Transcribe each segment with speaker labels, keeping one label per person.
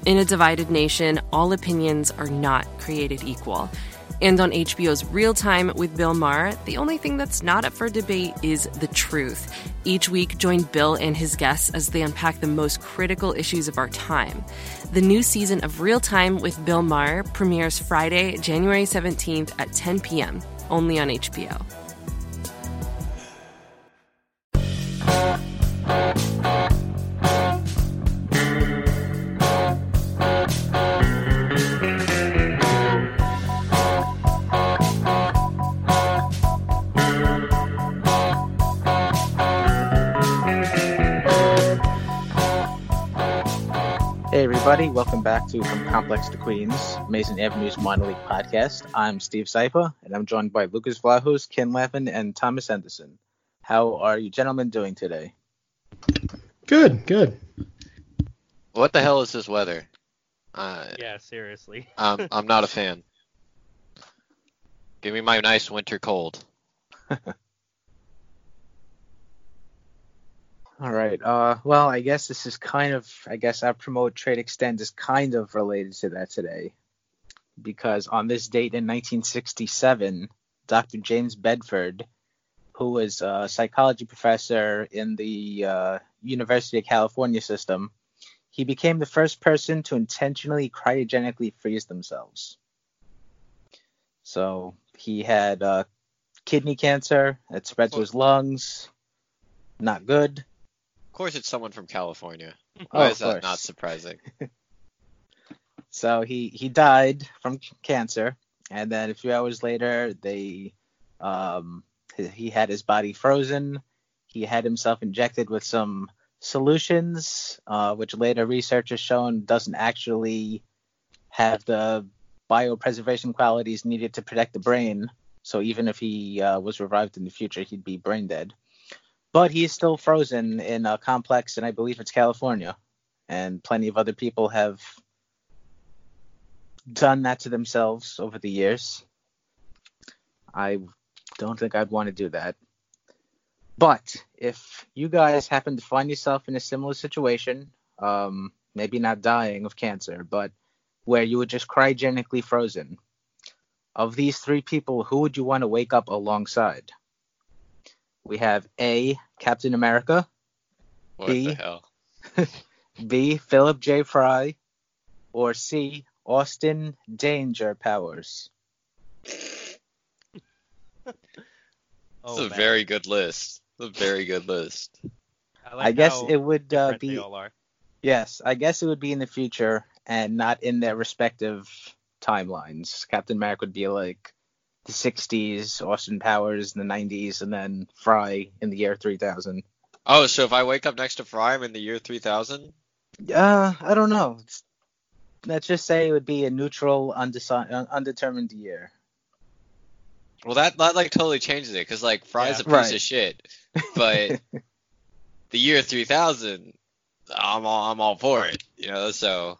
Speaker 1: In a divided nation, all opinions are not created equal. And on HBO's Real Time with Bill Maher, the only thing that's not up for debate is the truth. Each week, join Bill and his guests as they unpack the most critical issues of our time. The new season of Real Time with Bill Maher premieres Friday, January 17th at 10 p.m., only on HBO.
Speaker 2: Hey everybody, welcome back to From Complex to Queens, Mason Avenue's minor league podcast. I'm Steve Seifa, and I'm joined by Lucas Vlahos, Ken Laffin, and Thomas Henderson. How are you gentlemen doing today?
Speaker 3: Good.
Speaker 4: What the hell is this weather?
Speaker 5: Yeah, seriously.
Speaker 4: I'm not a fan. Give me my nice winter cold.
Speaker 2: All right. Well, I guess this is our Promote Trade Extend is kind of related to that today. Because on this date in 1967, Dr. James Bedford, who was a psychology professor in the University of California system, he became the first person to intentionally cryogenically freeze themselves. So he had kidney cancer. It spread to his lungs. Not good.
Speaker 4: Of course it's someone from California.
Speaker 2: Oh,
Speaker 4: Why
Speaker 2: of
Speaker 4: is that
Speaker 2: course.
Speaker 4: not surprising?
Speaker 2: So he died from cancer, and then a few hours later, he had his body frozen. He had himself injected with some solutions, which later research has shown doesn't actually have the biopreservation qualities needed to protect the brain. So even if he was revived in the future, he'd be brain dead. But he is still frozen in a complex, and I believe it's California. And plenty of other people have done that to themselves over the years. I don't think I'd want to do that. But if you guys happen to find yourself in a similar situation, maybe not dying of cancer, but where you were just cryogenically frozen, of these three people, who would you want to wake up alongside? We have A, Captain America.
Speaker 4: What
Speaker 2: B,
Speaker 4: the hell?
Speaker 2: B, Philip J. Fry. Or C, Austin Danger Powers.
Speaker 4: This
Speaker 5: Oh,
Speaker 4: is a
Speaker 5: man.
Speaker 4: very good list. I
Speaker 5: like
Speaker 2: I guess
Speaker 5: how
Speaker 2: it would
Speaker 5: different
Speaker 2: be.
Speaker 5: they all are.
Speaker 2: Yes, I guess it would be in the future and not in their respective timelines. Captain America would be like the 60s, Austin Powers in the 90s, and then Fry in the year 3000.
Speaker 4: Oh, so if I wake up next to Fry, I'm in the year 3000?
Speaker 2: I don't know. Let's just say it would be a neutral, undetermined year.
Speaker 4: Well, that like totally changes it, because like Fry's a piece
Speaker 2: Right.
Speaker 4: of shit, but the year 3000, I'm all for it, you know. So,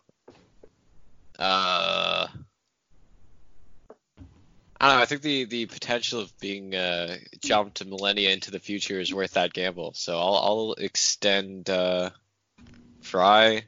Speaker 4: I don't know. I think the potential of being jumped to millennia into the future is worth that gamble. So I'll extend Fry,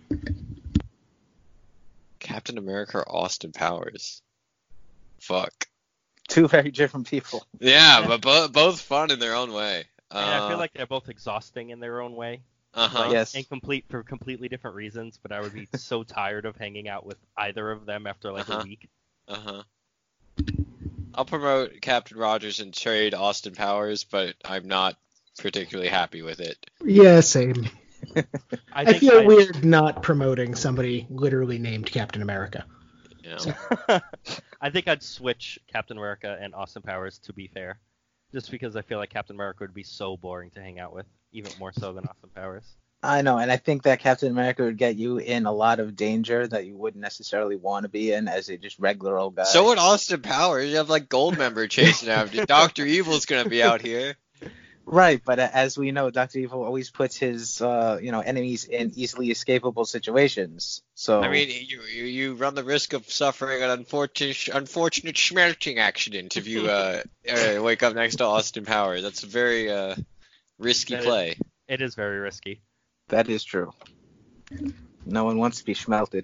Speaker 4: Captain America, or Austin Powers. Fuck.
Speaker 2: Two very different people.
Speaker 4: Yeah, but both fun in their own way.
Speaker 5: And I feel like they're both exhausting in their own way.
Speaker 4: Uh-huh.
Speaker 2: Yes.
Speaker 5: And for completely different reasons, but I would be so tired of hanging out with either of them after like a week.
Speaker 4: Uh-huh. I'll promote Captain Rogers and trade Austin Powers, but I'm not particularly happy with it.
Speaker 3: Yeah, same. I
Speaker 5: think
Speaker 3: feel weird not promoting somebody literally named Captain America.
Speaker 4: You know?
Speaker 3: So-
Speaker 5: I think I'd switch Captain America and Austin Powers, to be fair. Just because I feel like Captain America would be so boring to hang out with, even more so than Austin Powers.
Speaker 2: I know, and I think that Captain America would get you in a lot of danger that you wouldn't necessarily want to be in as a just regular old guy.
Speaker 4: So would Austin Powers. You have like Goldmember chasing after you. Dr. Evil's gonna be out here.
Speaker 2: Right, but as we know, Dr. Evil always puts his enemies in easily escapable situations. So
Speaker 4: I mean, you run the risk of suffering an unfortunate smelting accident if you wake up next to Austin Powers. That's a very risky play.
Speaker 5: It is very risky.
Speaker 2: that is true. No one wants to be schmelted.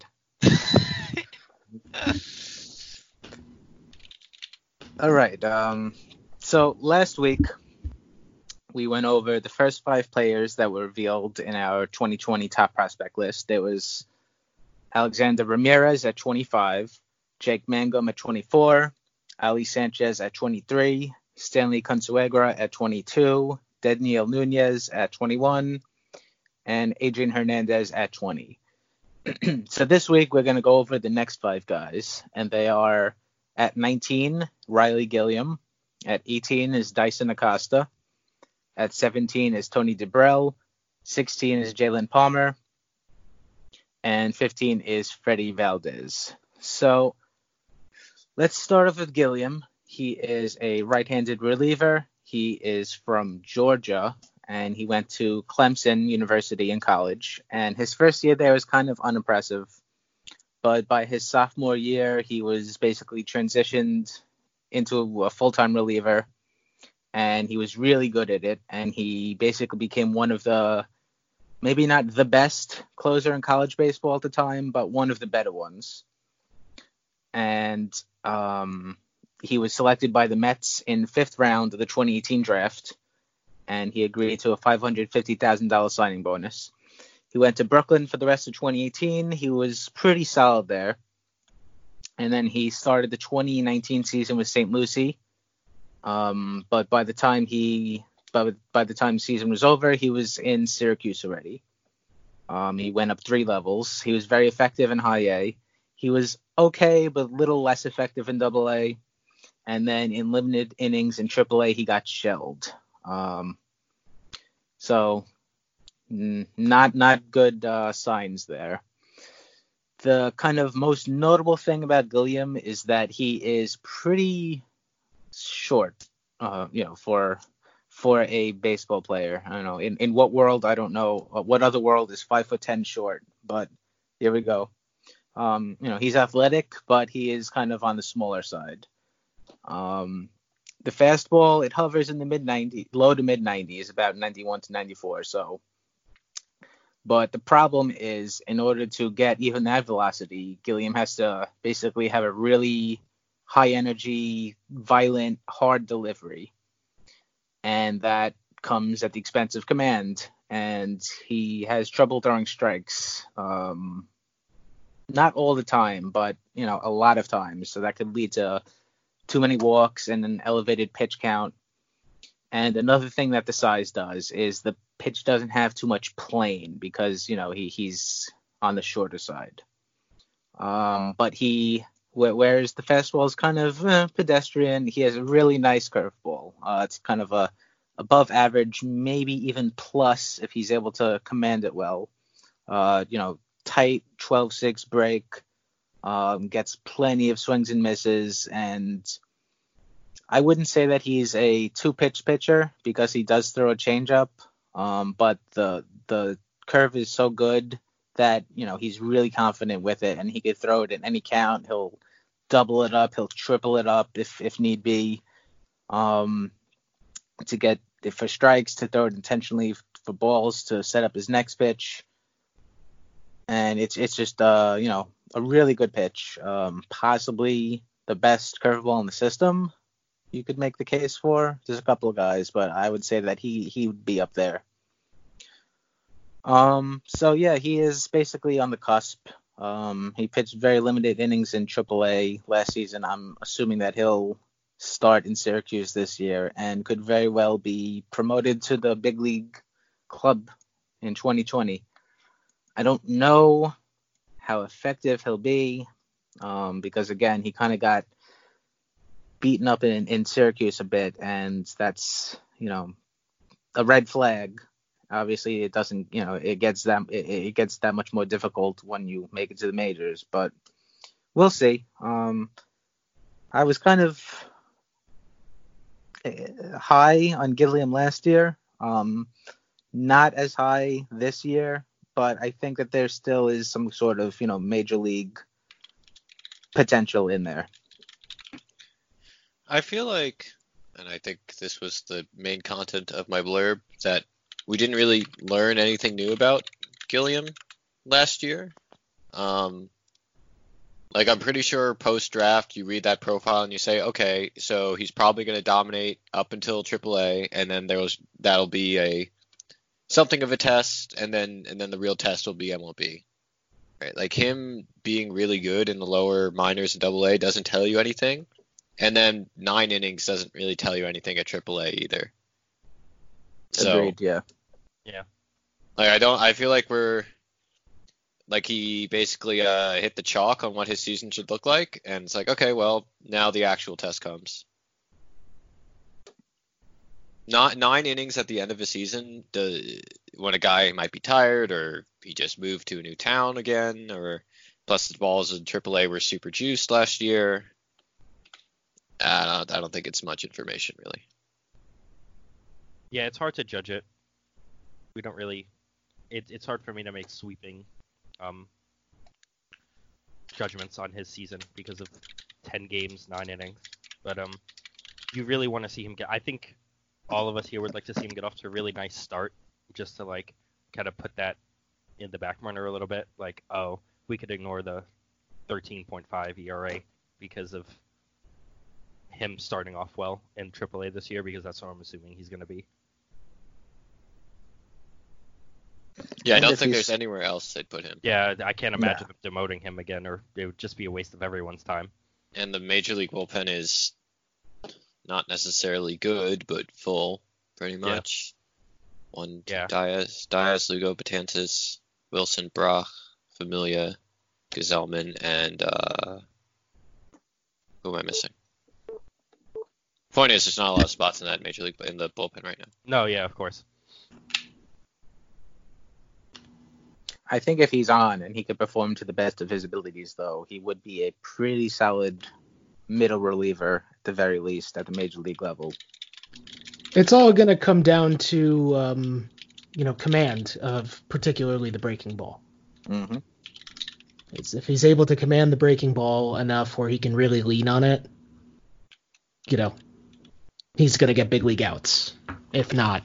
Speaker 2: All right. So last week we went over the first 5 players that were revealed in our 2020 top prospect list. There was Alexander Ramirez at 25, Jake Mangum at 24, Ali Sanchez at 23, Stanley Consuegra at 22, Daniel Nunez at 21, and Adrian Hernandez at 20. So this week we're going to go over the next 5 guys, and they are at 19, Riley Gilliam. At 18 is Dyson Acosta. At 17 is Tony DeBrell. 16 is Jalen Palmer. And 15 is Freddie Valdez. So let's start off with Gilliam. He is a right-handed reliever. He is from Georgia, and he went to Clemson University in college. And his first year there was kind of unimpressive. But by his sophomore year, he was basically transitioned into a full-time reliever, and he was really good at it. And he basically became one of the, maybe not the best closer in college baseball at the time, but one of the better ones. And he was selected by the Mets in 5th round of the 2018 draft, and he agreed to a $550,000 signing bonus. He went to Brooklyn for the rest of 2018. He was pretty solid there. And then he started the 2019 season with St. Lucie. But by the time the season was over, he was in Syracuse already. He went up 3 levels. He was very effective in high A. He was okay, but a little less effective in double A. And then in limited innings in triple A, he got shelled. So not good signs there. The kind of most notable thing about Gilliam is that he is pretty short, for a baseball player. I don't know in what world, I don't know what other world is 5'10" short, but here we go. He's athletic, but he is kind of on the smaller side. The fastball, it hovers in the low to mid 90s, about 91 to 94. So, but the problem is, in order to get even that velocity, Gilliam has to basically have a really high energy, violent, hard delivery. And that comes at the expense of command. And he has trouble throwing strikes. Not all the time, but, a lot of times. So that could lead to too many walks and an elevated pitch count. And another thing that the size does is the pitch doesn't have too much plane because, he's on the shorter side. But whereas the fastball is kind of pedestrian, he has a really nice curveball. It's kind of a above average, maybe even plus if he's able to command it well. Tight 12-6 break, gets plenty of swings and misses, and I wouldn't say that he's a 2-pitch pitcher because he does throw a changeup, but the curve is so good that, he's really confident with it, and he could throw it in any count. He'll double it up, he'll triple it up if need be, to get for strikes, to throw it intentionally for balls, to set up his next pitch. And it's just a really good pitch, possibly the best curveball in the system. You could make the case for. There's a couple of guys, but I would say that he would be up there. So yeah, he is basically on the cusp. He pitched very limited innings in AAA last season. I'm assuming that he'll start in Syracuse this year and could very well be promoted to the big league club in 2020. I don't know how effective he'll be, because again, he kind of got beaten up in Syracuse a bit, and that's, a red flag. Obviously, it doesn't, it gets that much more difficult when you make it to the majors, but we'll see. I was kind of high on Gilliam last year, not as high this year, but I think that there still is some sort of, major league potential in there.
Speaker 4: I feel like, and I think this was the main content of my blurb, that we didn't really learn anything new about Gilliam last year. Like, I'm pretty sure post-draft, you read that profile and you say, okay, so he's probably going to dominate up until AAA, and then that'll be something of a test, and then the real test will be MLB. Right? Like, him being really good in the lower minors and AA doesn't tell you anything, and then 9 innings doesn't really tell you anything at AAA either. So,
Speaker 2: Agreed, yeah.
Speaker 5: Yeah.
Speaker 4: Like, I feel like he basically hit the chalk on what his season should look like, and it's like, okay, well, now the actual test comes. Not 9 innings at the end of a season, when a guy might be tired, or he just moved to a new town again, or plus the balls in AAA were super juiced last year. I don't think it's much information, really.
Speaker 5: Yeah, it's hard to judge it. We don't really. It's hard for me to make sweeping judgments on his season because of 10 games, 9 innings. But you really want to see him get. I think all of us here would like to see him get off to a really nice start, just to like kind of put that in the back burner a little bit. Like, oh, we could ignore the 13.5 ERA because of him starting off well in AAA this year, because that's what I'm assuming he's going to be.
Speaker 4: Yeah, I don't think there's anywhere else they'd put him.
Speaker 5: Yeah, I can't imagine them demoting him again, or it would just be a waste of everyone's time.
Speaker 4: And the Major League bullpen is not necessarily good, but full, pretty much. Diaz, Lugo, Betances, Wilson, Brach, Familia, Gazelman, and who am I missing? Point is, there's not a lot of spots in that Major League in the bullpen right now.
Speaker 5: No, yeah, of course.
Speaker 2: I think if he's on and he could perform to the best of his abilities, though, he would be a pretty solid middle reliever at the very least at the major league level.
Speaker 3: It's all going to come down to, command of particularly the breaking ball.
Speaker 2: Mm-hmm.
Speaker 3: If he's able to command the breaking ball enough where he can really lean on it, he's going to get big league outs. If not,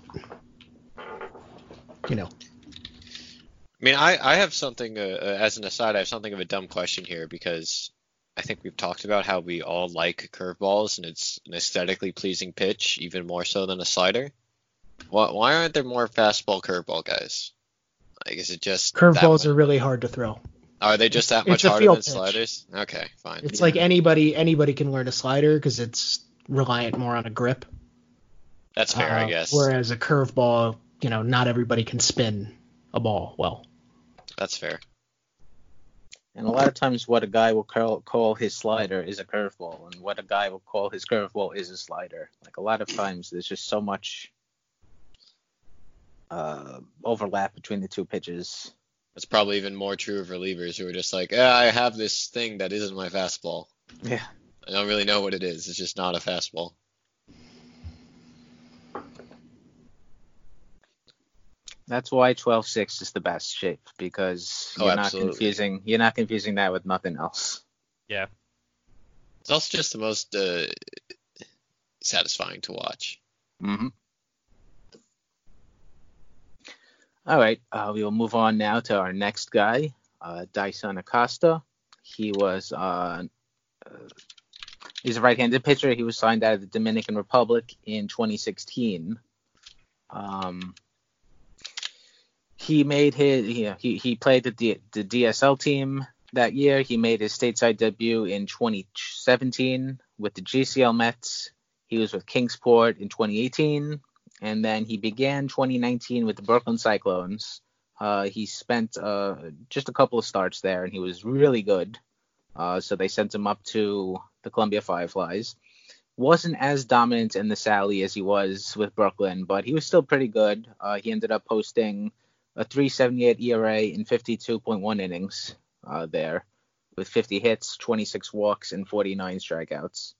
Speaker 4: I mean, I have something, as an aside, I have something of a dumb question here, because I think we've talked about how we all like curveballs, and it's an aesthetically pleasing pitch, even more so than a slider. Why aren't there more fastball curveball guys? Like, is it just
Speaker 3: curveballs are really hard to throw?
Speaker 4: Are they just that much harder than sliders? Okay, fine.
Speaker 3: It's like anybody can learn a slider because it's reliant more on a grip.
Speaker 4: That's fair, I guess.
Speaker 3: Whereas a curveball, not everybody can spin a ball well.
Speaker 4: That's fair.
Speaker 2: And a lot of times what a guy will call his slider is a curveball, and what a guy will call his curveball is a slider. Like, a lot of times there's just so much overlap between the two pitches.
Speaker 4: It's probably even more true of relievers who are just like, I have this thing that isn't my fastball.
Speaker 2: Yeah.
Speaker 4: I don't really know what it is. It's just not a fastball.
Speaker 2: That's why 12-6 is the best shape, because you're not confusing that with nothing else.
Speaker 5: Yeah.
Speaker 4: It's also just the most satisfying to watch.
Speaker 2: Mm-hmm. All right, we will move on now to our next guy, Dyson Acosta. He's a right-handed pitcher. He was signed out of the Dominican Republic in 2016. He made he played the DSL team that year. He made his stateside debut in 2017 with the GCL Mets. He was with Kingsport in 2018, and then he began 2019 with the Brooklyn Cyclones. He spent just a couple of starts there, and he was really good. So they sent him up to the Columbia Fireflies. Wasn't as dominant in the Sally as he was with Brooklyn, but he was still pretty good. He ended up posting a 3.78 ERA in 52.1 innings there, with 50 hits, 26 walks, and 49 strikeouts.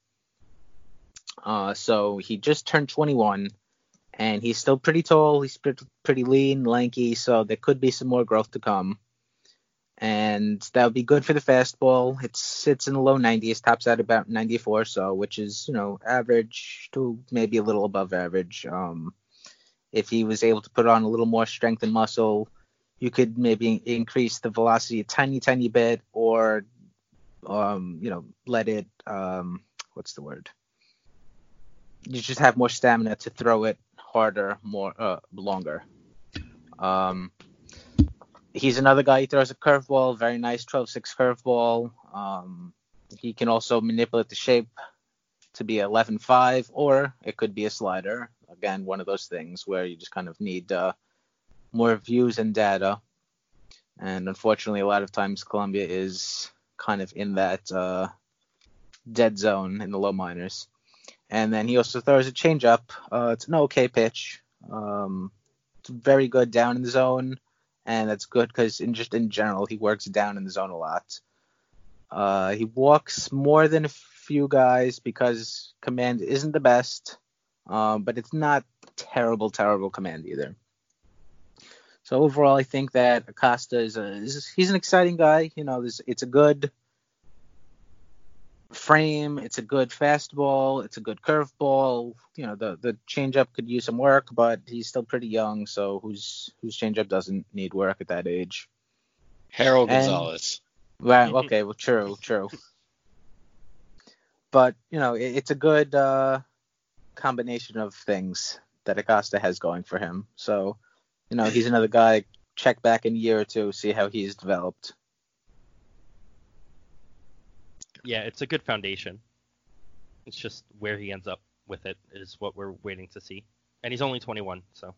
Speaker 2: So he just turned 21, and he's still pretty tall. He's pretty lean, lanky, so there could be some more growth to come. And that would be good for the fastball. It sits in the low 90s, tops out about 94, so which is, average to maybe a little above average. If he was able to put on a little more strength and muscle, you could maybe increase the velocity a tiny bit, or let it what's the word? You just have more stamina to throw it harder, more longer. He's another guy. He throws a curveball, very nice 12-6 curveball. He can also manipulate the shape to be 11-5, or it could be a slider. Again, one of those things where you just kind of need more views and data. And unfortunately, a lot of times Columbia is kind of in that dead zone in the low minors. And then he also throws a changeup. It's an okay pitch. It's very good down in the zone, and that's good because in general he works down in the zone a lot. He walks more than a few guys because command isn't the best, but it's not terrible command either. So overall, I think that Acosta he's an exciting guy. It's a good frame, it's a good fastball, it's a good curveball. The changeup could use some work, but he's still pretty young, so whose changeup doesn't need work at that age?
Speaker 4: Harold Gonzalez.
Speaker 2: Right. Okay. Well, true. But it's a good combination of things that Acosta has going for him. So, he's another guy. Check back in a year or two, see how he's developed.
Speaker 5: Yeah, it's a good foundation. It's just where he ends up with it is what we're waiting to see. And he's only 21, so.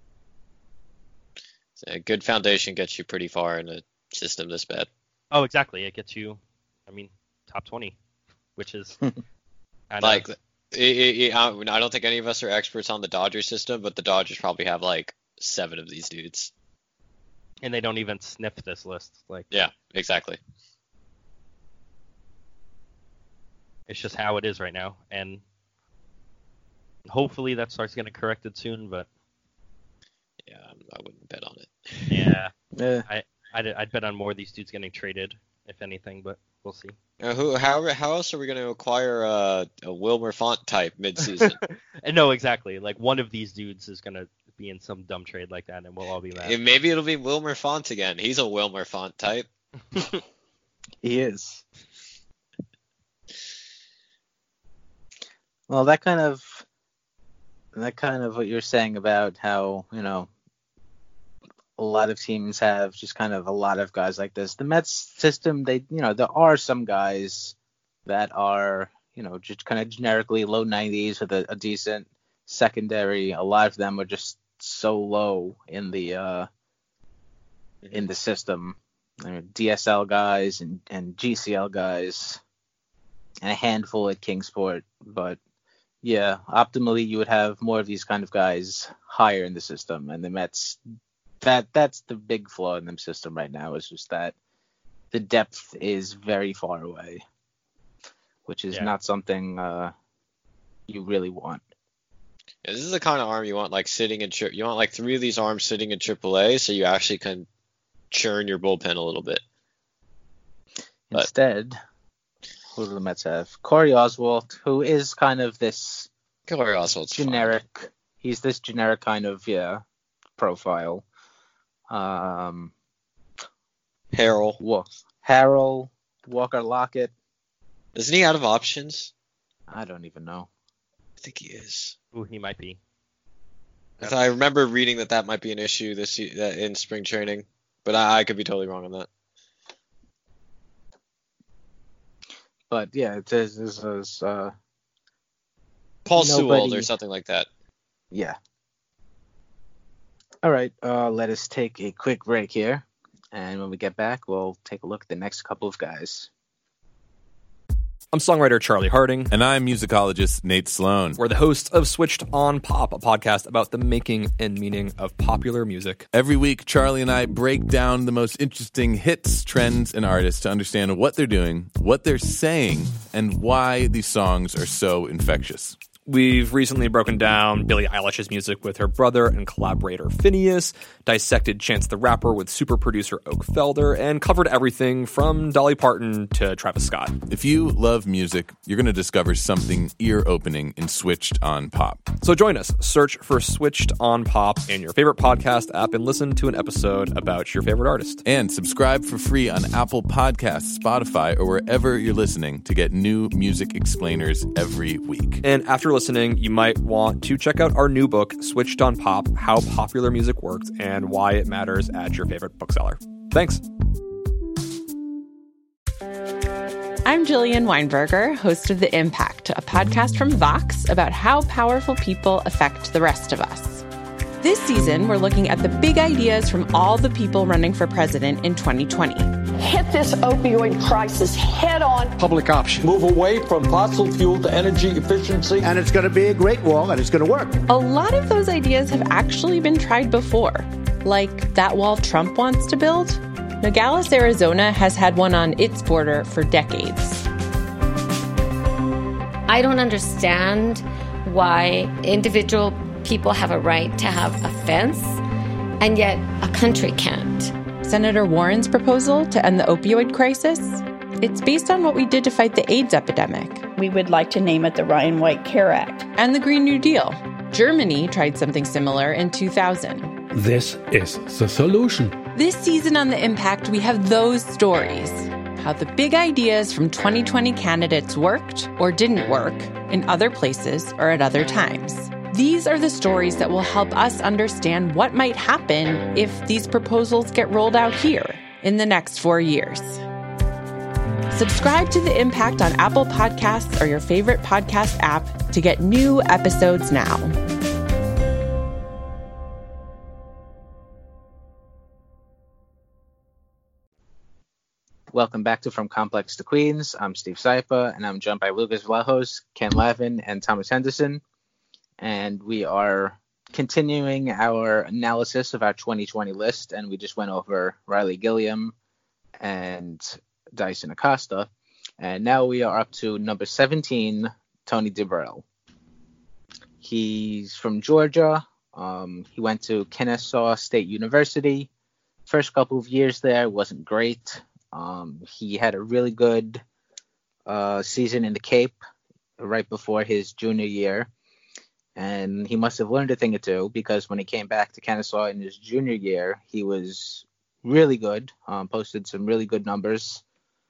Speaker 4: A good foundation gets you pretty far in a system this bad.
Speaker 5: Oh, exactly. It gets you, top 20, which is
Speaker 4: I don't think any of us are experts on the Dodgers system, but the Dodgers probably have 7 of these dudes.
Speaker 5: And they don't even sniff this list.
Speaker 4: Yeah, exactly.
Speaker 5: It's just how it is right now, and hopefully that starts getting corrected soon. But
Speaker 4: yeah, I wouldn't bet on it.
Speaker 5: Yeah, I'd bet on more of these dudes getting traded, if anything. But we'll see.
Speaker 4: How else are we going to acquire a Wilmer Font type midseason?
Speaker 5: No, exactly. One of these dudes is going to be in some dumb trade like that, and we'll all be mad.
Speaker 4: Maybe it'll be Wilmer Font again. He's a Wilmer Font type.
Speaker 2: He is. Well, that kind of what you're saying about how, a lot of teams have just kind of a lot of guys like this. The Mets system, there are some guys that are, just kind of generically low 90s with a decent secondary. A lot of them are just so low in the system. DSL guys and GCL guys and a handful at Kingsport, but yeah, optimally you would have more of these kind of guys higher in the system, and the Mets, that's the big flaw in the system right now, is just that the depth is very far away, which is not something you really want.
Speaker 4: Yeah, this is the kind of arm you want, sitting in you want 3 of these arms sitting in AAA, so you actually can churn your bullpen a little bit.
Speaker 2: Instead, who do the Mets have? Corey Oswalt, who is kind of this generic. Fine. He's this generic kind of profile.
Speaker 4: Harrell,
Speaker 2: Walker Lockett.
Speaker 4: Isn't he out of options?
Speaker 2: I don't even know.
Speaker 4: I think he is.
Speaker 5: Ooh, he might be.
Speaker 4: I remember reading that might be an issue in spring training, but I could be totally wrong on that.
Speaker 2: But yeah, it is
Speaker 4: Paul Sewell or something like that.
Speaker 2: Yeah. All right, let us take a quick break here, and when we get back, we'll take a look at the next couple of guys.
Speaker 6: I'm songwriter Charlie Harding.
Speaker 7: And I'm musicologist Nate Sloan.
Speaker 6: We're the hosts of Switched on Pop, a podcast about the making and meaning of popular music.
Speaker 7: Every week, Charlie and I break down the most interesting hits, trends, and artists to understand what they're doing, what they're saying, and why these songs are so infectious.
Speaker 6: We've recently broken down Billie Eilish's music with her brother and collaborator Phineas, dissected Chance the Rapper with super producer Oak Felder, and covered everything from Dolly Parton to Travis Scott.
Speaker 7: If you love music, you're going to discover something ear-opening in Switched on Pop.
Speaker 6: So join us. Search for Switched on Pop in your favorite podcast app and listen to an episode about your favorite artist.
Speaker 7: And subscribe for free on Apple Podcasts, Spotify, or wherever you're listening to get new music explainers every week.
Speaker 6: And after listening, you might want to check out our new book, Switched on Pop, How Popular Music Works and Why It Matters at Your Favorite Bookseller. Thanks.
Speaker 8: I'm Jillian Weinberger, host of The Impact, a podcast from Vox about how powerful people affect the rest of us. This season, we're looking at the big ideas from all the people running for president in 2020.
Speaker 9: Hit this opioid crisis head on.
Speaker 10: Public option. Move away from fossil fuel to energy efficiency.
Speaker 11: And it's going to be a great wall, and it's going to work.
Speaker 8: A lot of those ideas have actually been tried before, like that wall Trump wants to build. Nogales, Arizona has had one on its border for decades.
Speaker 12: I don't understand why individual people have a right to have a fence, and yet a country can't.
Speaker 8: Senator Warren's proposal to end the opioid crisis, it's based on what we did to fight the AIDS epidemic.
Speaker 13: We would like to name it the Ryan White Care Act.
Speaker 8: And the Green New Deal. Germany tried something similar in 2000.
Speaker 14: This is the solution.
Speaker 8: This season on The Impact, we have those stories. How the big ideas from 2020 candidates worked or didn't work in other places or at other times. These are the stories that will help us understand what might happen if these proposals get rolled out here in the next 4 years. Subscribe to The Impact on Apple Podcasts or your favorite podcast app to get new episodes now.
Speaker 2: Welcome back to From Complex to Queens. I'm Steve Saipa, and I'm joined by Lucas Vlahos, Ken Lavin, and Thomas Henderson. And we are continuing our analysis of our 2020 list, and we just went over Riley Gilliam and Dyson Acosta. And now we are up to number 17, Tony DeBrell. He's from Georgia. He went to Kennesaw State University. First couple of years there wasn't great. He had a really good season in the Cape right before his junior year. And he must have learned a thing or two, because when he came back to Kennesaw in his junior year, he was really good, posted some really good numbers.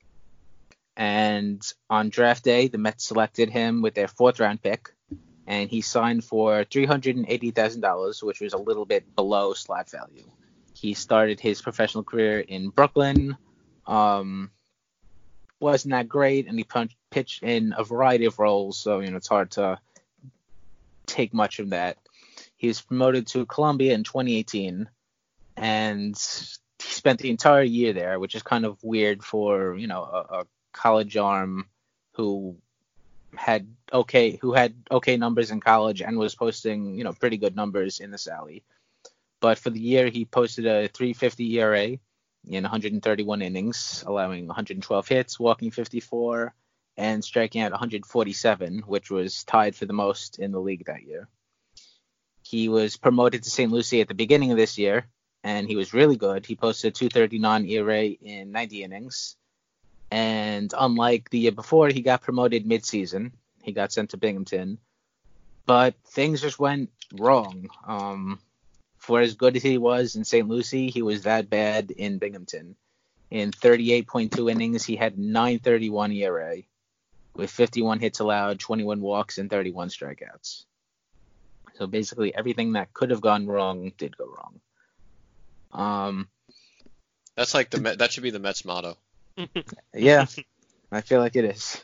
Speaker 2: And on draft day, the Mets selected him with their 4th round pick, and he signed for $380,000, which was a little bit below slot value. He started his professional career in Brooklyn. Wasn't that great, and he pitched in a variety of roles, so it's hard to take much from that. He was promoted to Columbia in 2018, and he spent the entire year there, which is kind of weird for a college arm who had okay numbers in college and was posting pretty good numbers in the Sally. But for the year, he posted a 3.50 ERA in 131 innings, allowing 112 hits, walking 54, and striking out 147, which was tied for the most in the league that year. He was promoted to St. Lucie at the beginning of this year, and he was really good. He posted a 2.39 ERA in 90 innings. And unlike the year before, he got promoted midseason. He got sent to Binghamton. But things just went wrong. For as good as he was in St. Lucie, he was that bad in Binghamton. In 38.2 innings, he had 9.31 ERA with 51 hits allowed, 21 walks, and 31 strikeouts. So basically everything that could have gone wrong did go wrong.
Speaker 4: That's like that should be the Mets motto.
Speaker 2: Yeah, I feel like it is.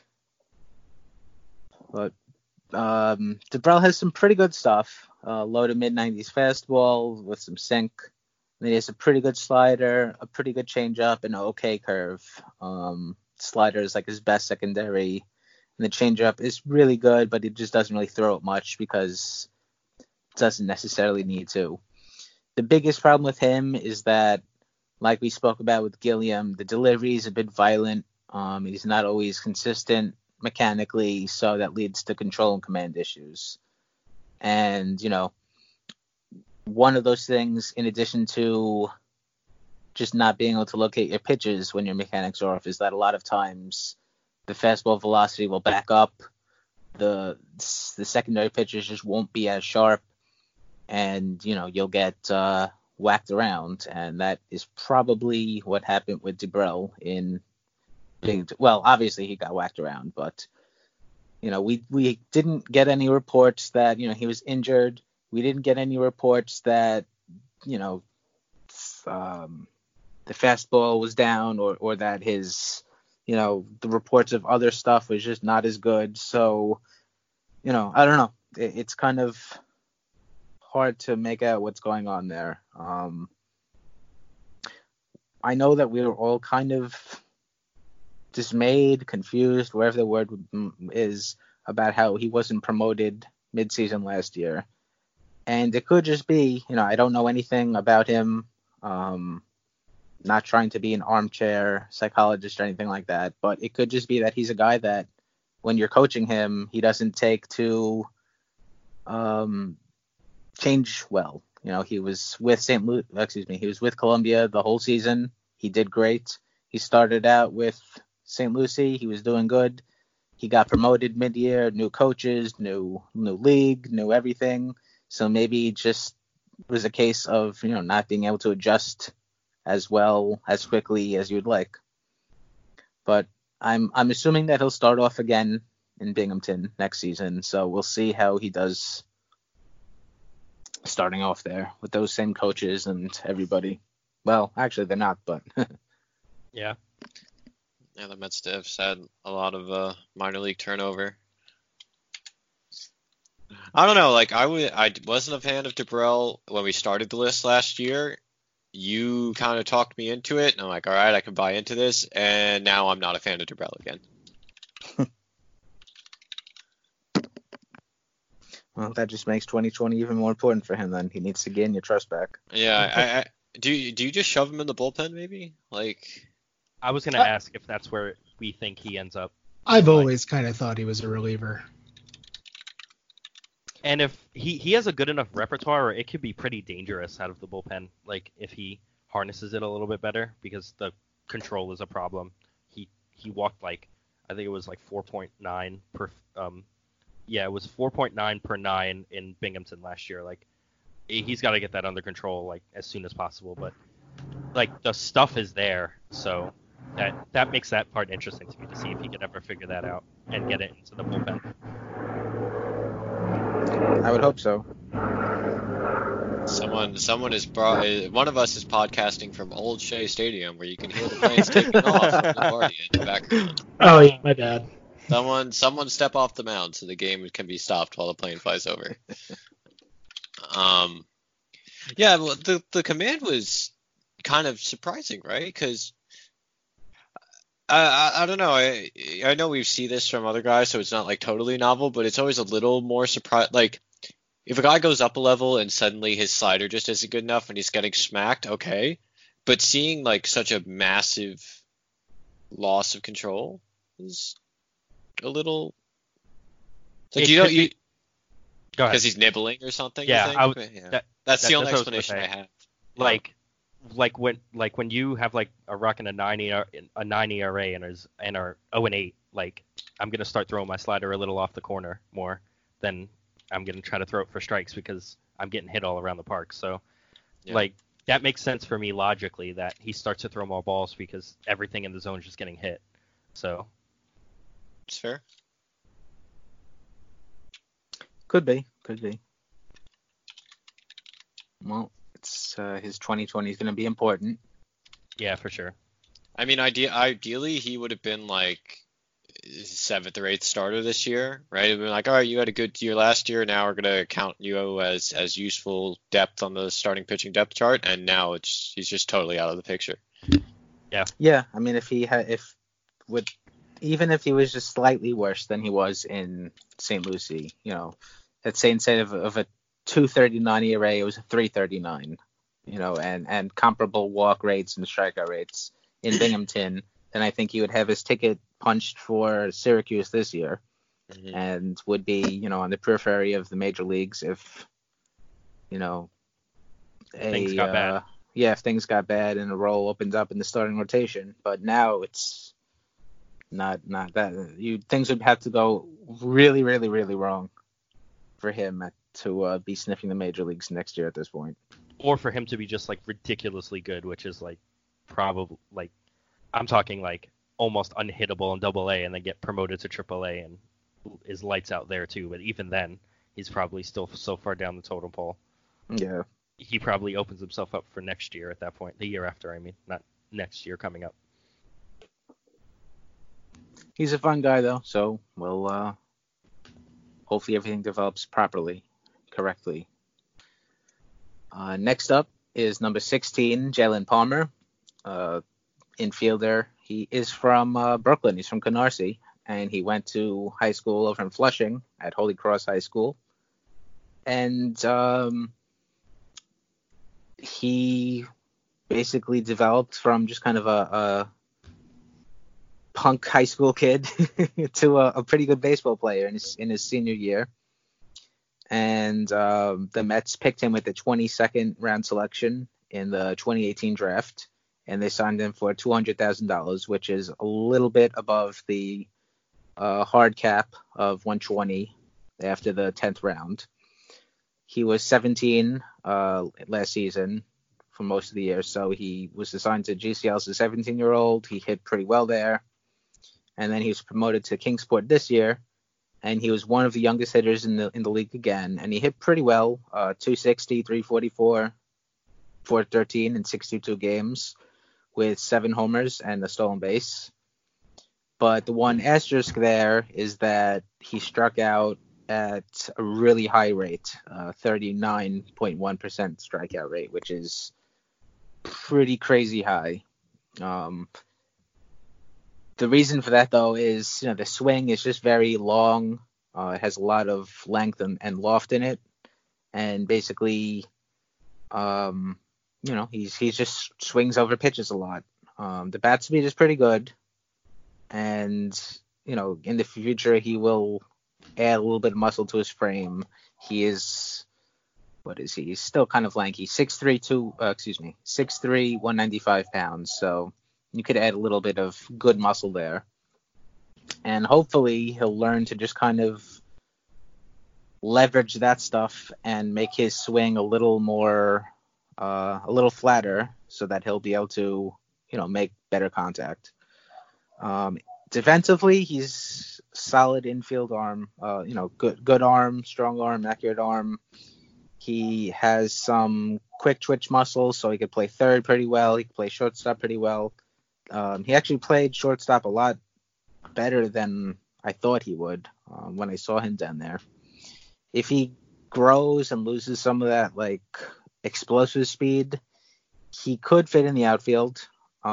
Speaker 2: But DeBrell has some pretty good stuff. Low to mid-90s fastball with some sink. And he has a pretty good slider, a pretty good changeup, and an okay curve. Slider is like his best secondary. And the changeup is really good, but he just doesn't really throw it much because it doesn't necessarily need to. The biggest problem with him is that, like we spoke about with Gilliam, the delivery is a bit violent. He's not always consistent. mechanically, so that leads to control and command issues. And, one of those things, in addition to just not being able to locate your pitches when your mechanics are off, is that a lot of times the fastball velocity will back up. The secondary pitches just won't be as sharp, and, you'll get whacked around. And that is probably what happened with Dubrell in well, obviously he got whacked around, but we didn't get any reports that he was injured. We didn't get any reports that the fastball was down, or that his the reports of other stuff was just not as good. So I don't know. It's kind of hard to make out what's going on there. I know that we were all kind of dismayed, confused, whatever the word is, about how he wasn't promoted mid-season last year. And it could just be, I don't know anything about him, not trying to be an armchair psychologist or anything like that, but it could just be that he's a guy that when you're coaching him, he doesn't take to change well. He was with he was with Columbia the whole season. He did great. He started out with St. Lucie. He was doing good. He got promoted mid-year, new coaches, new league, new everything. So maybe it just was a case of, not being able to adjust as well, as quickly as you'd like. But I'm assuming that he'll start off again in Binghamton next season. So we'll see how he does starting off there with those same coaches and everybody. Well, actually they're not, but
Speaker 5: yeah.
Speaker 4: Yeah, the Mets have had a lot of minor league turnover. I don't know. I wasn't a fan of Dubrell when we started the list last year. You kind of talked me into it, and I'm like, all right, I can buy into this. And now I'm not a fan of Dubrell again.
Speaker 2: Well, that just makes 2020 even more important for him. Then he needs to gain your trust back.
Speaker 4: Yeah, do you just shove him in the bullpen maybe?
Speaker 5: I was gonna ask if that's where we think he ends up.
Speaker 3: I've always kind of thought he was a reliever.
Speaker 5: And if he has a good enough repertoire, it could be pretty dangerous out of the bullpen. If he harnesses it a little bit better, because the control is a problem. He walked I think it was 4.9 per. It was 4.9 per 9 in Binghamton last year. He's got to get that under control as soon as possible. But the stuff is there, so that makes that part interesting to me to see if he could ever figure that out and get it into the bullpen.
Speaker 2: I would hope so.
Speaker 4: Someone is one of us is podcasting from Old Shea Stadium, where you can hear the planes taking off from the party in the background.
Speaker 3: Oh yeah, my bad.
Speaker 4: Someone step off the mound so the game can be stopped while the plane flies over. Yeah, well, the command was kind of surprising, right? Because I don't know. I know we see this from other guys, so it's not totally novel, but it's always a little more surprise. If a guy goes up a level and suddenly his slider just isn't good enough and he's getting smacked, okay. But seeing such a massive loss of control is a little.
Speaker 5: Go ahead.
Speaker 4: Because he's nibbling or something.
Speaker 5: Yeah,
Speaker 4: that's the only explanation I have.
Speaker 5: When you have a Rock and a 9 ERA and are 0-8, I'm gonna start throwing my slider a little off the corner more than I'm gonna try to throw it for strikes because I'm getting hit all around the park. So that makes sense for me logically that he starts to throw more balls because everything in the zone is just getting hit. So
Speaker 4: it's fair.
Speaker 2: Could be. Well, it's his 2020 is going to be important.
Speaker 5: Yeah, for sure.
Speaker 4: I mean, ideally, he would have been 7th or 8th starter this year, right? It'd been all right, you had a good year last year. Now we're going to count you as useful depth on the starting pitching depth chart, and now he's just totally out of the picture.
Speaker 5: Yeah.
Speaker 2: Yeah, I mean, even if he was just slightly worse than he was in St. Lucie, let's say instead of a 2.39 ERA, it was a 3.39, and comparable walk rates and strikeout rates in Binghamton, then I think he would have his ticket punched for Syracuse this year, and would be, on the periphery of the major leagues if,
Speaker 5: things got bad.
Speaker 2: If things got bad and a role opened up in the starting rotation. But now it's not that. Things would have to go really, really, really wrong for him to be sniffing the major leagues next year at this point.
Speaker 5: Or for him to be just like ridiculously good, which is like probably like I'm talking like almost unhittable in Double-A and then get promoted to Triple-A and is lights out there too. But even then, he's probably still so far down the totem pole.
Speaker 2: Yeah.
Speaker 5: He probably opens himself up for next year at that point. The year after, I mean, not next year coming up.
Speaker 2: He's a fun guy though, so we'll hopefully everything develops correctly. Next up is number 16, Jalen Palmer, infielder. He is from Brooklyn. He's from Canarsie, and he went to high school over in Flushing at Holy Cross High School. And he basically developed from just kind of a punk high school kid to a pretty good baseball player in his senior year. And the Mets picked him with the 22nd round selection in the 2018 draft, and they signed him for $200,000, which is a little bit above the hard cap of $120 after the 10th round. He was 17 last season for most of the year, so he was assigned to GCL as a 17-year-old. He hit pretty well there, and then he was promoted to Kingsport this year. And he was one of the youngest hitters in the league again. And he hit pretty well, 260, 344, 413 in 62 games with 7 homers and a stolen base. But the one asterisk there is that he struck out at a really high rate, 39.1% strikeout rate, which is pretty crazy high. The reason for that, though, is, the swing is just very long. It has a lot of length and loft in it. And basically, he just swings over pitches a lot. The bat speed is pretty good. And, in the future, he will add a little bit of muscle to his frame. He is, what is he? He's still kind of lanky. 6'3", 195 pounds. So you could add a little bit of good muscle there. And hopefully he'll learn to just kind of leverage that stuff and make his swing a little more, a little flatter so that he'll be able to, make better contact. Defensively, he's solid infield arm, good arm, strong arm, accurate arm. He has some quick twitch muscles, so he could play third pretty well. He could play shortstop pretty well. He actually played shortstop a lot better than I thought he would when I saw him down there. If he grows and loses some of that explosive speed, he could fit in the outfield.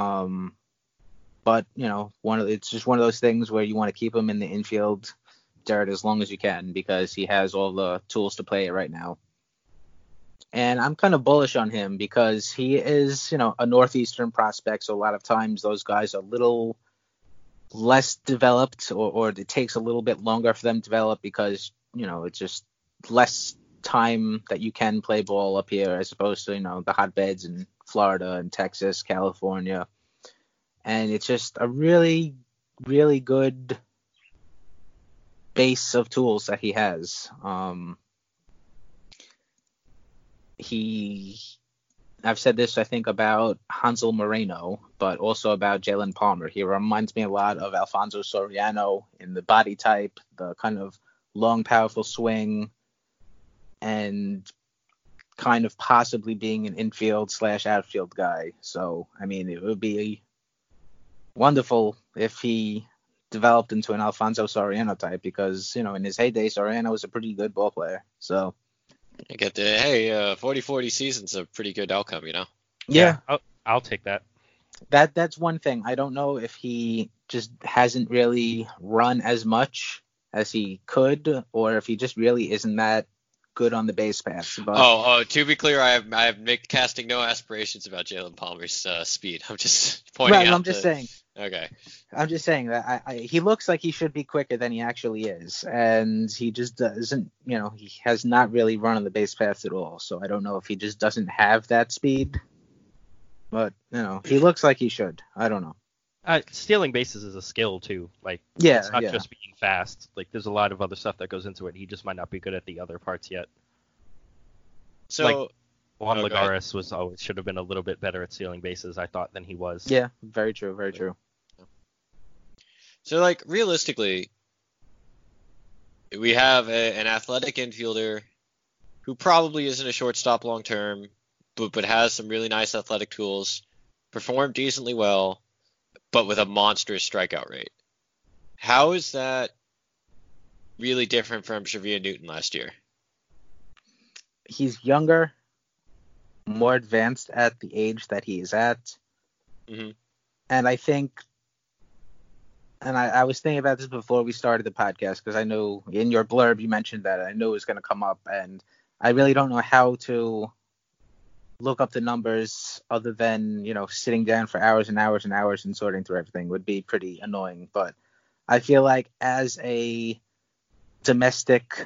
Speaker 2: But it's just one of those things where you want to keep him in the infield dirt as long as you can because he has all the tools to play it right now. And I'm kind of bullish on him because he is, a Northeastern prospect. So a lot of times those guys are a little less developed or it takes a little bit longer for them to develop because, it's just less time that you can play ball up here as opposed to, the hotbeds in Florida and Texas, California. And it's just a really, really good base of tools that he has. I've said this, I think, about Hansel Moreno, but also about Jalen Palmer. He reminds me a lot of Alfonso Soriano in the body type, the kind of long, powerful swing, and kind of possibly being an infield/outfield guy. So, it would be wonderful if he developed into an Alfonso Soriano type because, in his heyday, Soriano was a pretty good ball player. So,
Speaker 4: I get the 40-40 season's a pretty good outcome,
Speaker 2: Yeah,
Speaker 5: I'll take that.
Speaker 2: That's one thing. I don't know if he just hasn't really run as much as he could, or if he just really isn't that good on the base paths. But
Speaker 4: to be clear, I have casting no aspirations about Jalen Palmer's speed. I'm just pointing out.
Speaker 2: I'm just saying
Speaker 4: Okay.
Speaker 2: I'm just saying that he looks like he should be quicker than he actually is, and he just doesn't. He has not really run on the base paths at all. So I don't know if he just doesn't have that speed, but he looks like he should. I don't know.
Speaker 5: Stealing bases is a skill too. Like,
Speaker 2: yeah,
Speaker 5: it's not just being fast. Like, there's a lot of other stuff that goes into it. He just might not be good at the other parts yet.
Speaker 4: So
Speaker 5: like, Juan Lagares should have been a little bit better at stealing bases, I thought, than he was.
Speaker 2: Yeah, very true, very true.
Speaker 4: So, like, realistically, we have an athletic infielder who probably isn't a shortstop long term, but has some really nice athletic tools, performed decently well, but with a monstrous strikeout rate. How is that really different from Shavia Newton last year?
Speaker 2: He's younger, more advanced at the age that he is at.
Speaker 4: Mm-hmm.
Speaker 2: And I think, and I was thinking about this before we started the podcast, because I know in your blurb you mentioned that. I knew it was going to come up, and I really don't know how to look up the numbers other than, sitting down for hours and hours and hours and sorting through everything would be pretty annoying. But I feel like as a domestic,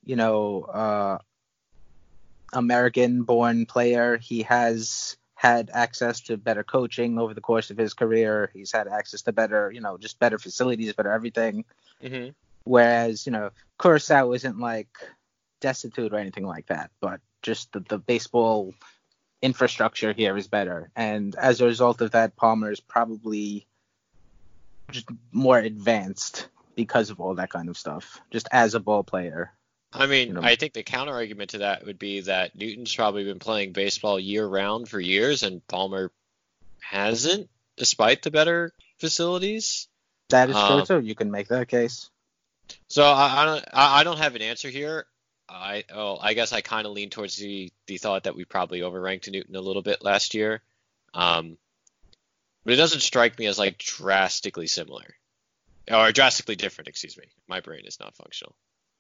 Speaker 2: American-born player, he has had access to better coaching over the course of his career. He's had access to better, just better facilities, better everything.
Speaker 4: Mm-hmm.
Speaker 2: Whereas, Curaçao isn't like destitute or anything like that, but just the baseball infrastructure here is better. And as a result of that, Palmer is probably just more advanced because of all that kind of stuff, just as a ball player.
Speaker 4: I mean, I think the counter argument to that would be that Newton's probably been playing baseball year round for years, and Palmer hasn't, despite the better facilities.
Speaker 2: That is true too. You can make that case.
Speaker 4: So I don't have an answer here. I guess I kind of lean towards the thought that we probably overranked Newton a little bit last year, but it doesn't strike me as like drastically similar or drastically different. Excuse me, my brain is not functional.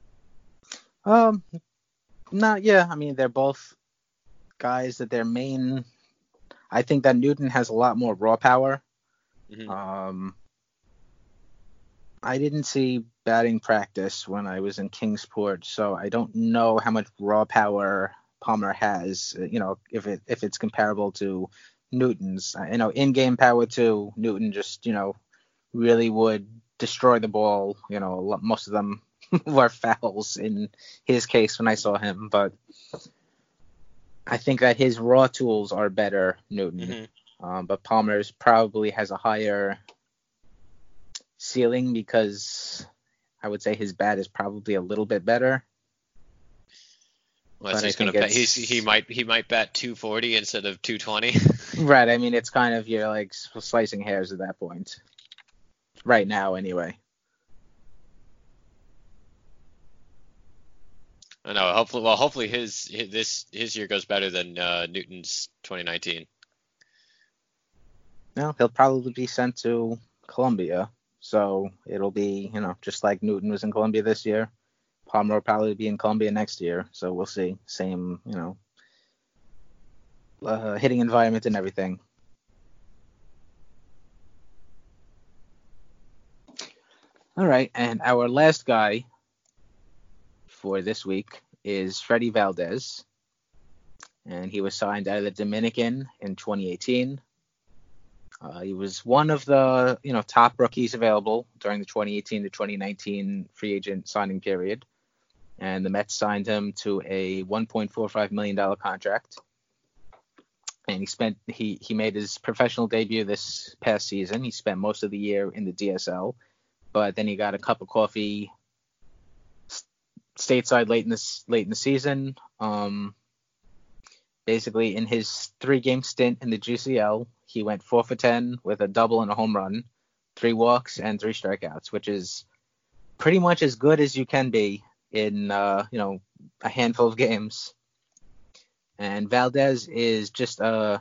Speaker 2: Yeah. I mean, they're both guys that their main. I think that Newton has a lot more raw power.
Speaker 4: Mm-hmm.
Speaker 2: I didn't see batting practice when I was in Kingsport, so I don't know how much raw power Palmer has. If it's comparable to Newton's. In-game power too. Newton just really would destroy the ball. Most of them were fouls in his case when I saw him, but I think that his raw tools are better, Newton.
Speaker 4: Mm-hmm.
Speaker 2: But Palmer's probably has a higher ceiling because I would say his bat is probably a little bit better.
Speaker 4: Well, he's going to bet. He might bat 240 instead of 220.
Speaker 2: Right. I mean, it's kind of you're like slicing hairs at that point. Right now, anyway.
Speaker 4: I know. Hopefully his year goes better than Newton's 2019.
Speaker 2: No, he'll probably be sent to Columbia, so it'll be just like Newton was in Columbia this year. Palmer will probably be in Columbia next year, so we'll see. Same hitting environment and everything. All right, and our last guy for this week is Freddy Valdez, and he was signed out of the Dominican in 2018. He was one of the top rookies available during the 2018 to 2019 free agent signing period, and the Mets signed him to a $1.45 million contract. And he made his professional debut this past season. He spent most of the year in the DSL, but then he got a cup of coffee stateside late in the season. Basically, in his 3-game stint in the GCL, he went 4 for 10 with a double and a home run, 3 walks and 3 strikeouts, which is pretty much as good as you can be in a handful of games. And Valdez is just a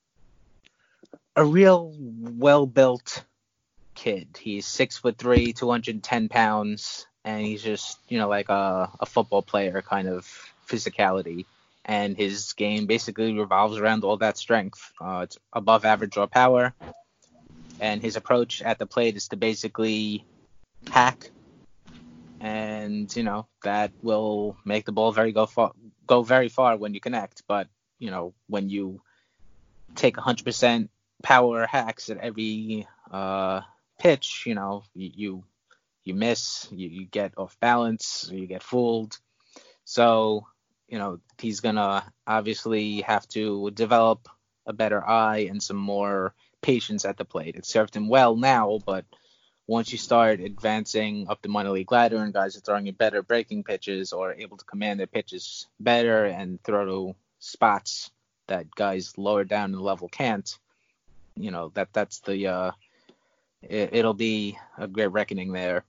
Speaker 2: real well-built kid. He's 6'3", 210 pounds, and he's just like a football player kind of physicality. And his game basically revolves around all that strength. It's above average raw power, and his approach at the plate is to basically hack, and that will make the ball go very far when you connect. But when you take 100% power hacks at every pitch, you miss, you get off balance, you get fooled. So he's gonna obviously have to develop a better eye and some more patience at the plate. It served him well now, but once you start advancing up the minor league ladder and guys are throwing you better breaking pitches or able to command their pitches better and throw to spots that guys lower down in the level can't, that's the it'll be a great reckoning there.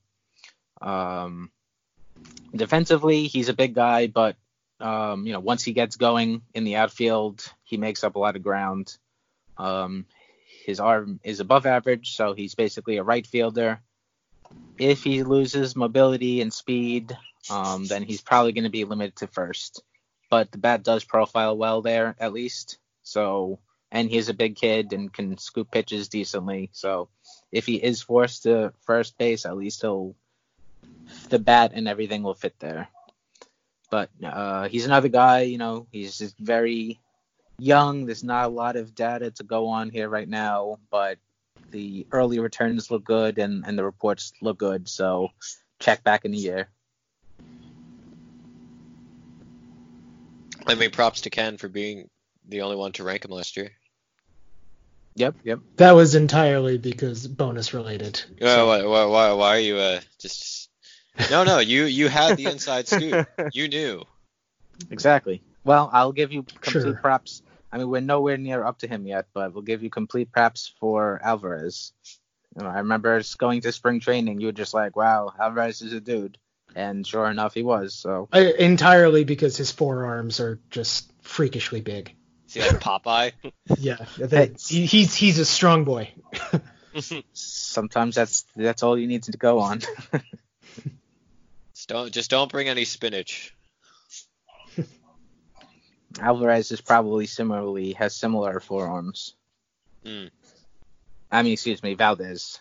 Speaker 2: Defensively, he's a big guy, but once he gets going in the outfield, he makes up a lot of ground. His arm is above average, so he's basically a right fielder. If he loses mobility and speed, then he's probably going to be limited to first. But the bat does profile well there, at least. So, and he's a big kid and can scoop pitches decently. So, if he is forced to first base, at least the bat and everything will fit there. But he's another guy, he's just very young. There's not a lot of data to go on here right now, but the early returns look good and the reports look good. So check back in a year.
Speaker 4: I mean, props to Ken for being the only one to rank him last year.
Speaker 2: Yep.
Speaker 3: That was entirely because bonus related.
Speaker 4: Why are you just... No, you had the inside scoop. You knew.
Speaker 2: Exactly. Well, I'll give you complete props. I mean, we're nowhere near up to him yet, but we'll give you complete props for Alvarez. I remember going to spring training. You were just like, wow, Alvarez is a dude. And sure enough, he was. So
Speaker 3: entirely because his forearms are just freakishly big.
Speaker 4: Is he like Popeye?
Speaker 3: Yeah. He's a strong boy.
Speaker 2: Sometimes that's all you need to go on.
Speaker 4: Just don't bring any spinach.
Speaker 2: Alvarez is probably has similar forearms. I mean, excuse me, Valdez.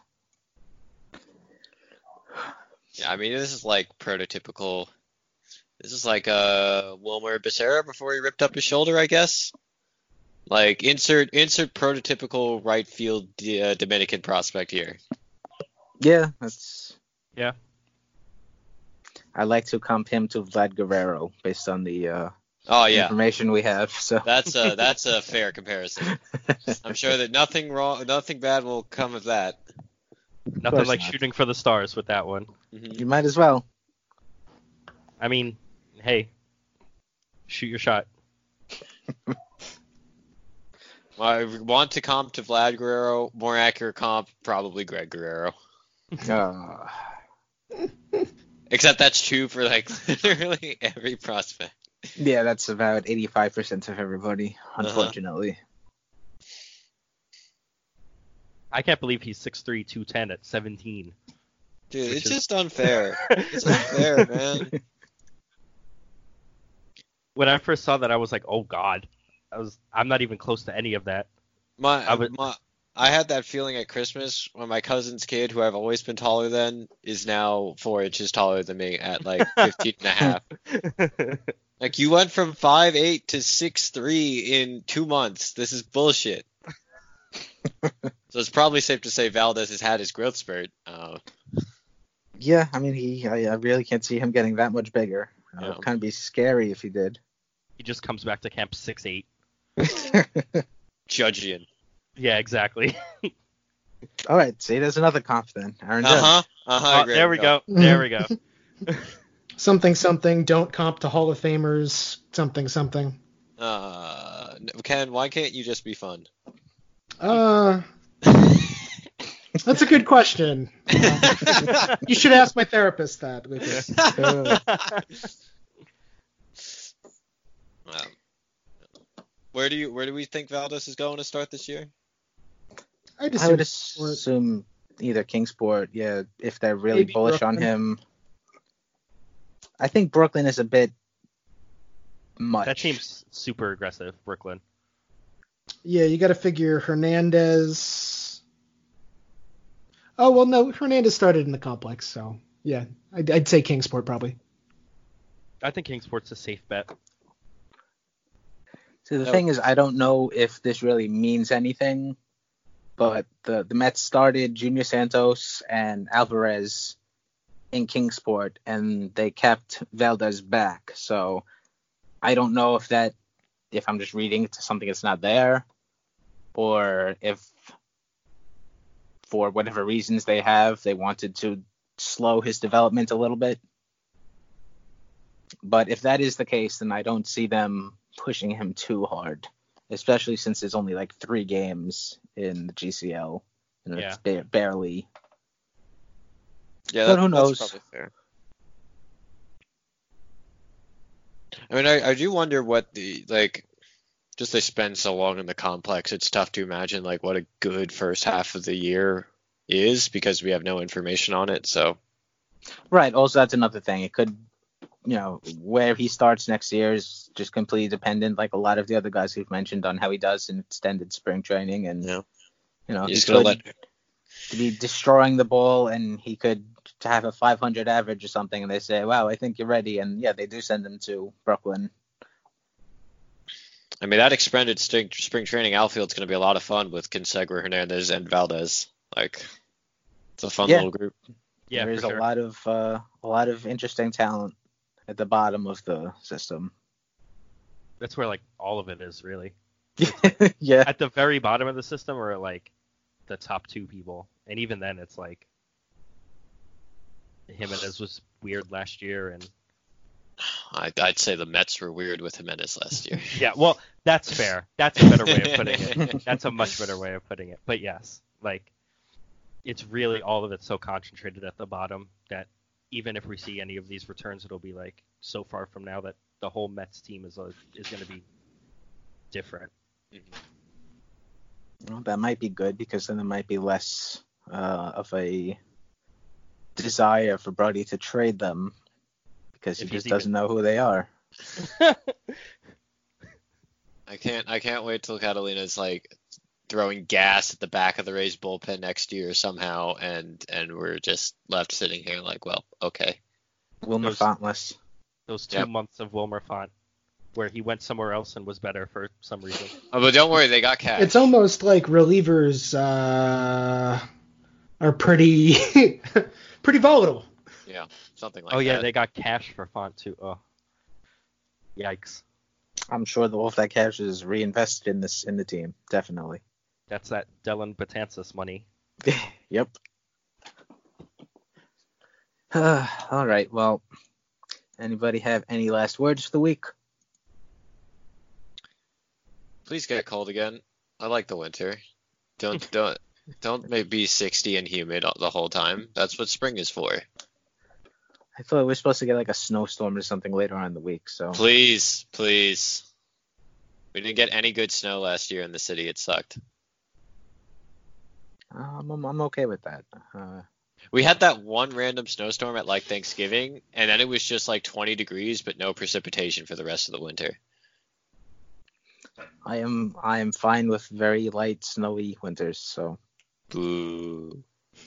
Speaker 4: Yeah, I mean, this is like prototypical. This is like Wilmer Becerra before he ripped up his shoulder, I guess. Like insert prototypical right field Dominican prospect here.
Speaker 2: Yeah, that's.
Speaker 5: Yeah.
Speaker 2: I like to comp him to Vlad Guerrero based on the information we have. So
Speaker 4: that's a fair comparison. I'm sure that nothing bad will come of that.
Speaker 5: Nothing like shooting for the stars with that one.
Speaker 2: Mm-hmm. You might as well.
Speaker 5: I mean, hey, shoot your shot.
Speaker 4: I want to comp to Vlad Guerrero. More accurate comp, probably Greg Guerrero. Except that's true for like literally every prospect.
Speaker 2: Yeah, that's about 85% of everybody, unfortunately.
Speaker 5: I can't believe he's 6'3", 210 at 17.
Speaker 4: Dude, it's just unfair. It's unfair, man.
Speaker 5: When I first saw that, I was like, "Oh God!" I'm not even close to any of that.
Speaker 4: I had that feeling at Christmas when my cousin's kid, who I've always been taller than, is now 4 inches taller than me at like 15 and a half. Like, you went from 5'8" to 6'3" in 2 months. This is bullshit. So it's probably safe to say Valdez has had his growth spurt.
Speaker 2: Yeah, I mean, I really can't see him getting that much bigger. It would kind of be scary if he did.
Speaker 5: He just comes back to camp 6'8".
Speaker 4: Judgian.
Speaker 5: Yeah, exactly.
Speaker 2: All right, see, there's another comp then.
Speaker 5: There we go. There we go.
Speaker 3: Something. Don't comp to Hall of Famers. Something.
Speaker 4: Ken, why can't you just be fun?
Speaker 3: That's a good question. You should ask my therapist that.
Speaker 4: Where do we think Valdez is going to start this year?
Speaker 2: I would assume either Kingsport, if they're really maybe bullish Brooklyn. On him. I think Brooklyn is a bit much.
Speaker 5: That team's super aggressive, Brooklyn.
Speaker 3: Yeah, you got to figure Hernandez, Oh, well, no, Hernandez started in the complex, so yeah, I'd say Kingsport probably.
Speaker 5: I think Kingsport's a safe bet.
Speaker 2: So the thing is, I don't know if this really means anything, but the Mets started Junior Santos and Alvarez in Kingsport, and they kept Valdez back. So I don't know if I'm just reading to something that's not there, or if for whatever reasons they wanted to slow his development a little bit. But if that is the case, then I don't see them pushing him too hard, especially since there's only like 3 games in the GCL, and it's barely.
Speaker 4: Yeah,
Speaker 2: but who knows?
Speaker 4: That's probably fair. I mean, I do wonder what just they spend so long in the complex. It's tough to imagine like what a good first half of the year is because we have no information on it. So.
Speaker 2: Right. Also, that's another thing. It could. Where he starts next year is just completely dependent, like a lot of the other guys we've mentioned, on how he does in extended spring training. And, he's going to be destroying the ball, and he could have a 500 average or something, and they say, wow, I think you're ready. And, yeah, they do send him to Brooklyn.
Speaker 4: I mean, that expanded spring training outfield's going to be a lot of fun with Consegra, Hernandez, and Valdez. Like, it's a fun little group.
Speaker 5: Yeah,
Speaker 2: there's a lot of interesting talent at the bottom of the system.
Speaker 5: That's where like all of it is really.
Speaker 2: Yeah.
Speaker 5: At the very bottom of the system are like the top 2 people, and even then it's like Jimenez was weird last year, and
Speaker 4: I'd say the Mets were weird with Jimenez last year.
Speaker 5: Yeah, well, that's fair. That's a better way of putting it. That's a much better way of putting it. But yes, like it's really all of it so concentrated at the bottom that even if we see any of these returns, it'll be like so far from now that the whole Mets team is going to be different.
Speaker 2: Well, that might be good because then there might be less of a desire for Brody to trade them because he just doesn't know who they are.
Speaker 4: I can't wait till Catalina's like throwing gas at the back of the Rays bullpen next year somehow, and we're just left sitting here like, well, okay.
Speaker 2: Wilmer Fontless.
Speaker 5: Those 2 months of Wilmer Font, where he went somewhere else and was better for some reason.
Speaker 4: Oh, but don't worry, they got cash.
Speaker 3: It's almost like relievers are pretty pretty volatile.
Speaker 4: Yeah, something like that.
Speaker 5: Oh yeah, they got cash for Font too. Oh, yikes!
Speaker 2: I'm sure all of that cash is reinvested in the team, definitely.
Speaker 5: That's that Dellin Betances money.
Speaker 2: Yep. All right. Well, anybody have any last words for the week?
Speaker 4: Please get cold again. I like the winter. Don't be 60 and humid the whole time. That's what spring is for.
Speaker 2: I thought we were supposed to get like a snowstorm or something later on in the week. So
Speaker 4: please. We didn't get any good snow last year in the city. It sucked.
Speaker 2: I'm okay with that.
Speaker 4: We had that one random snowstorm at like Thanksgiving, and then it was just like 20 degrees, but no precipitation for the rest of the winter.
Speaker 2: I am fine with very light snowy winters. So.
Speaker 4: Boo.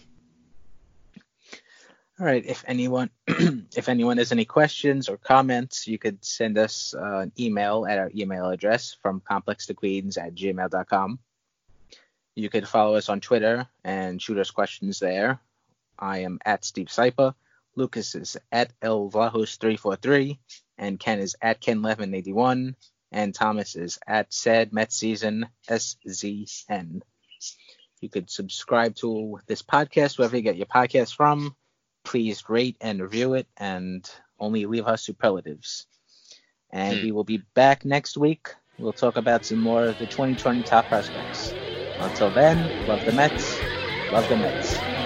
Speaker 2: All right. If anyone has any questions or comments, you could send us an email at our email address from complextoqueens@gmail.com. You could follow us on Twitter and shoot us questions there. I am at Steve Sypa. Lucas is at elvlajos343, and Ken is at Ken1181, and Thomas is at Sad Met Season SZN. You could subscribe to this podcast wherever you get your podcast from. Please rate and review it, and only leave us superlatives. And we will be back next week. We'll talk about some more of the 2020 top prospects. Until then, love the Mets. Love the Mets.